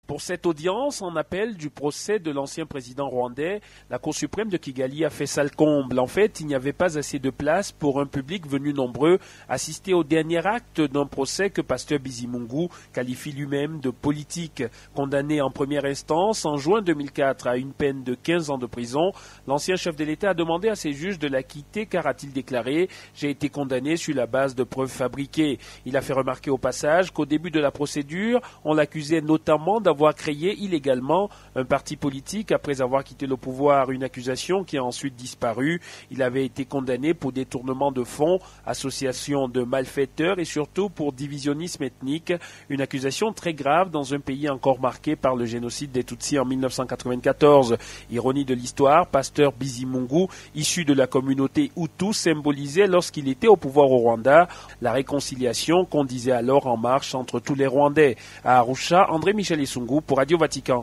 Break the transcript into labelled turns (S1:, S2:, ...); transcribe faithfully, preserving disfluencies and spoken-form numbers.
S1: Pour cette audience en appel du procès de l'ancien président rwandais, la Cour suprême de Kigali a fait salle comble. En fait, il n'y avait pas assez de place pour un public venu nombreux assister au dernier acte d'un procès que Pasteur Bizimungu qualifie lui-même de politique. Condamné en première instance en juin deux mille quatre à une peine de quinze ans de prison, l'ancien chef de l'État a demandé à ses juges de l'acquitter car, a-t-il déclaré, « J'ai été condamné sur la base de preuves fabriquées ». Il a fait remarquer au passage qu'au début de la procédure, on l'accusait notamment d'avoir avoir créé illégalement un parti politique après avoir quitté le pouvoir, une accusation qui a ensuite disparu. Il avait été condamné pour détournement de fonds, association de malfaiteurs et surtout pour divisionnisme ethnique, une accusation très grave dans un pays encore marqué par le génocide des Tutsis en mille neuf cent quatre-vingt-quatorze. Ironie de l'histoire, Pasteur Bizimungu, issu de la communauté Hutu, symbolisait lorsqu'il était au pouvoir au Rwanda la réconciliation qu'on disait alors en marche entre tous les Rwandais. À Arusha, André Michel Isungu pour Radio Vatican.